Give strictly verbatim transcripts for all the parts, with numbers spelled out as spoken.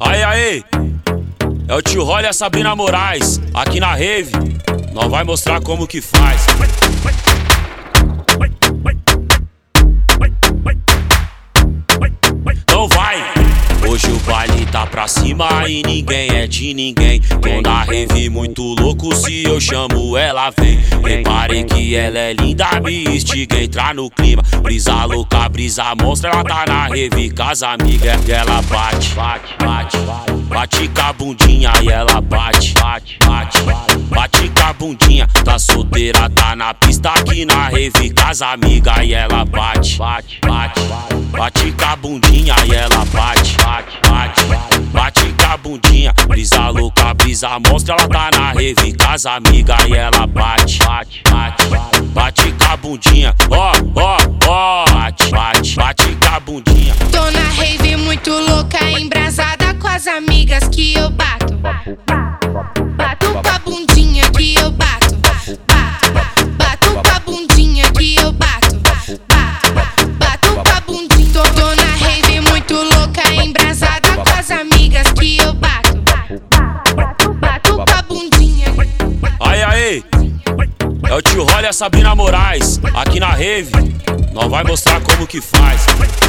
Aí, aí, é o tio Rolly e a Sabrina Moraes, aqui na Rave, nós vai mostrar como que faz. Então vai! Hoje o baile tá pra cima e ninguém é de ninguém. Tô na Rave muito louco, se eu chamo ela vem. Reparei que ela é linda, me instiga a entrar no clima. Brisa louca, brisa monstra, ela tá na Rave com as amigas. E ela bate, bate, bate, bate com a bundinha. E ela bate, bate, bate, bate com a bundinha. Tá solteira, tá na pista aqui na Rave com as amigas. E ela bate, bate, bate, bate com a bundinha. E ela bate, bate, bate, bate com a bundinha. Brisa louca, brisa monstra, ela tá na Rave com as amigas. E ela bate, bate, bate, bate com a bundinha. Ó, ó, ó, bate, bate, bate com a bundinha. Tô na Rave muito louca, embrasada com as amigas que eu bato. Bato com a bundinha que eu bato. Bato com a bundinha que eu bato. Bato com a bundinha. Tô, tô na Rave muito louca, embrasada com as amigas que eu bato. Bato com a bundinha. Aí, aí, é o tio Rolly e a Sabrina Moraes, aqui na Rave, nós vai mostrar como que faz.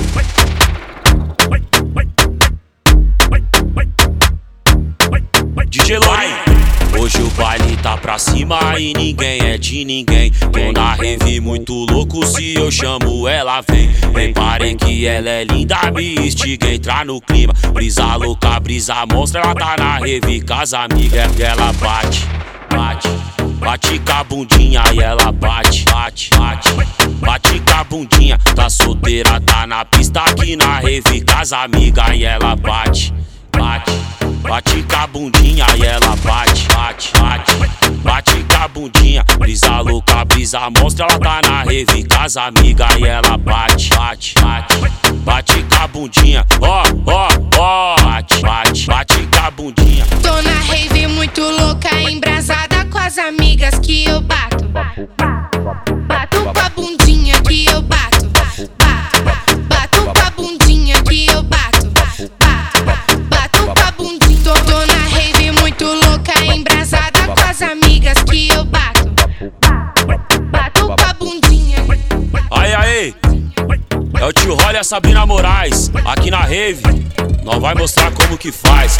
D J Lorin. Hoje o baile tá pra cima e ninguém é de ninguém. Tô na Rave muito louco, se eu chamo ela vem. Reparei que ela é linda, me instiga a entrar no clima. Brisa louca, brisa monstra, ela tá na Rave com as amigas. E ela bate, bate, bate com a bundinha. E ela bate, bate, bate, bate com a bundinha. Tá solteira, tá na pista aqui na Rave com as amigas. E ela bate, bate, bate com a bundinha. E ela bate, bate, bate, bate com a bundinha. Brisa louca, brisa monstra, ela tá na Rave com as amigas. E ela bate, bate, bate, bate com a bundinha. Ó, ó, ó, bate, bate, bate com a bundinha. Tô na Rave muito louca, embrasada com as amigas que eu bato. Bato com a bundinha que eu bato. Bato com a bundinha que eu bato. Bato com a bundinha. Tô, tô na Rave muito louca, embrasada com as amigas que eu bato. Bato com a bundinha. Aí, aí, é o tio Rolly e a Sabrina Moraes, aqui na Rave, nós vai mostrar como que faz.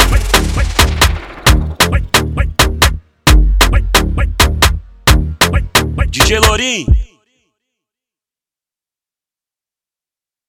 D J Lorin.